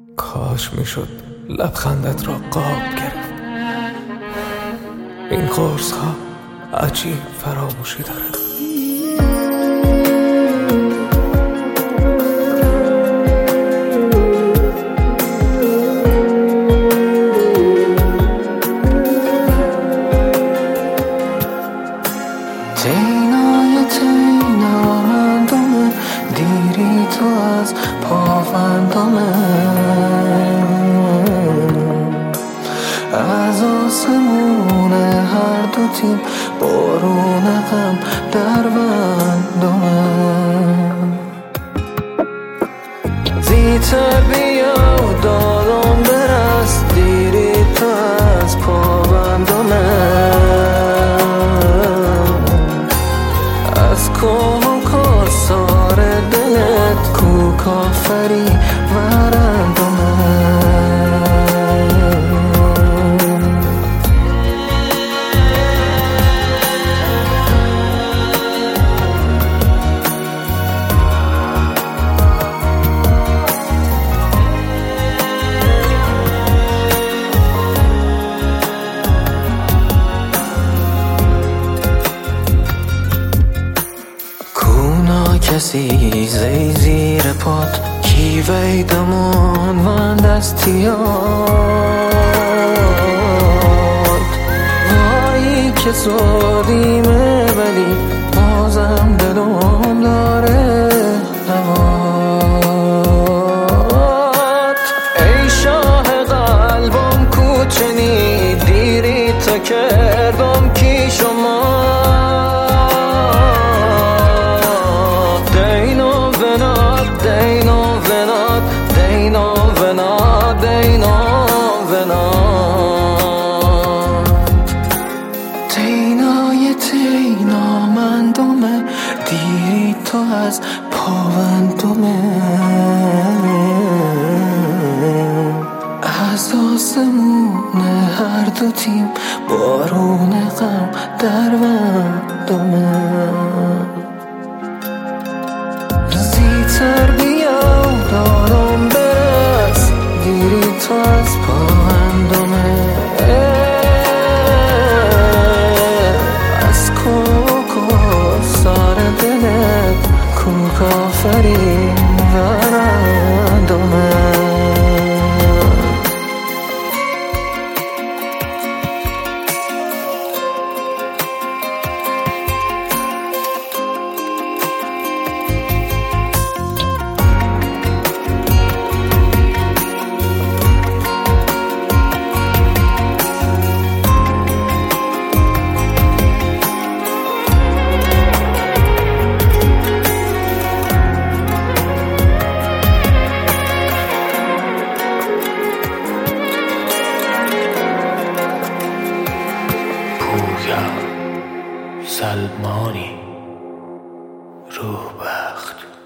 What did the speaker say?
کاش میشد لبخندت را قاب گرفت. این قرص ها عجیب فراموشی دارد. تینا من دومه دیری تو از پافندومه از آسمون هر دو تیم بارون غم در بندومه زیتر بیا و دادم برس دیری تو از پابندومه از کوه کاسار دلت کو کافری ورندومه کسی زیر پات کی ویدمان من دستیات وای که سودیمه ولی بازم دلم داره هوات ای شاه قلبم کوچنی دیری تا کردم کی شما تینا من دومه دیری تو از پاوندومه از آسمون هر دو تیم بارون غم در بندومه زیتر بیا دارم برس دیری تو از پاوندومه کافری ورندومه سلمانی روح بخت